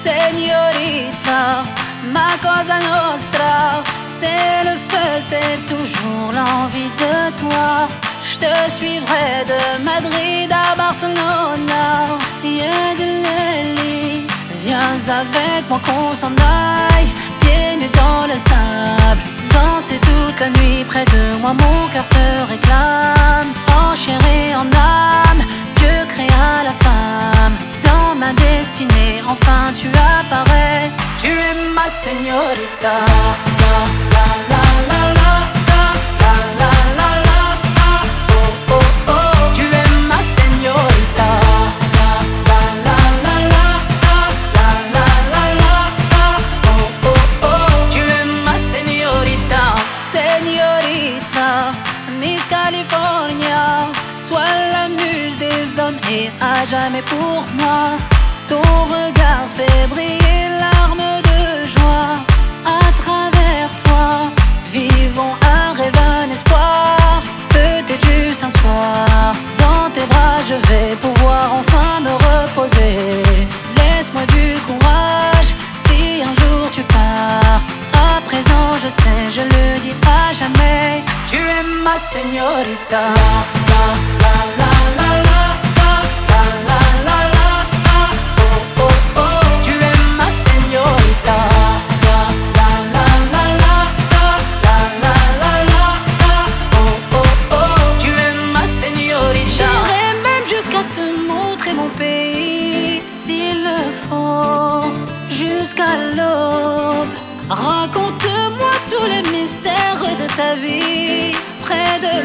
Señorita, ma cosa nostra, c'est le feu, c'est toujours l'envie de toi. Je te suivrai de Madrid à Barcelona. Yedeleli, viens avec moi qu'on s'en aille, pieds nus dans le sable, danser toute la nuit près de moi, mon cœur te réclame. En chair et en âme, Dieu créa la femme. Dans ma destinée, enfin tu apparais. Tu es ma señorita. La la la la la la la la la la. Oh oh oh. Tu es ma señorita. La la la la la la la la la la. Oh oh oh. Tu es ma señorita. Señorita, Miss California, sois la muse des hommes et à jamais pour moi. Ton regard fait briller larmes de joie. À travers toi, vivons un rêve, un espoir. Peut-être juste un soir, dans tes bras je vais pouvoir enfin me reposer. Laisse-moi du courage, si un jour tu pars. À présent je sais, je le dis à jamais. Tu es ma señorita. La la la la la la la la la la la. Oh oh oh. Tu es ma señorita. La la la la la la la la la la. Oh oh oh. Tu es ma señorita. J'irai même jusqu'à te montrer mon pays, s'il le faut, jusqu'à l'aube. Raconte-moi tous les mystères de ta vie près de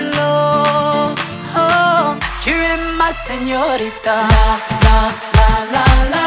l'eau. Oh, tu es ma señorita. La la la la la.